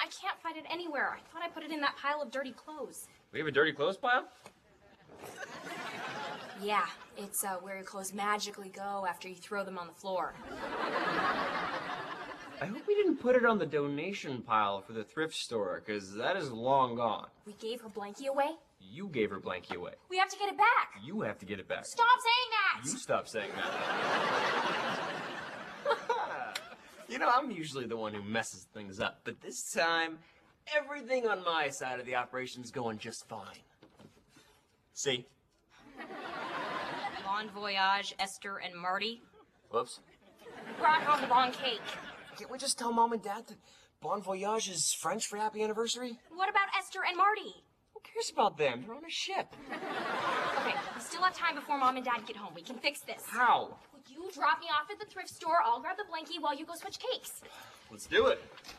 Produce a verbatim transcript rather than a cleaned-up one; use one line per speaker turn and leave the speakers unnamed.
can't find it anywhere. I thought I put it in that pile of dirty clothes.
We have a dirty clothes pile?
Yeah, it's uh, where your clothes magically go after you throw them on the floor.
I hope we didn't put it on the donation pile for the thrift store, because that is long gone.
We gave her blankie away?
You gave her blankie away.
We have to get it back.
You have to get it back.
Stop saying that!
You stop saying that. You know, I'm usually the one who messes things up, but this time, everything on my side of the operation's going just fine. See?
Bon voyage, Esther and Marty.
Whoops.
Brought home the wrong cake.
Can't we just tell Mom and Dad that Bon Voyage is French for happy anniversary?
What about Esther and Marty?
Who cares about them? They're on a ship.
Okay, we still have time before Mom and Dad get home. We can fix this.
How?
You drop me off at the thrift store. I'll grab the blankie while you go switch cakes.
Let's do it.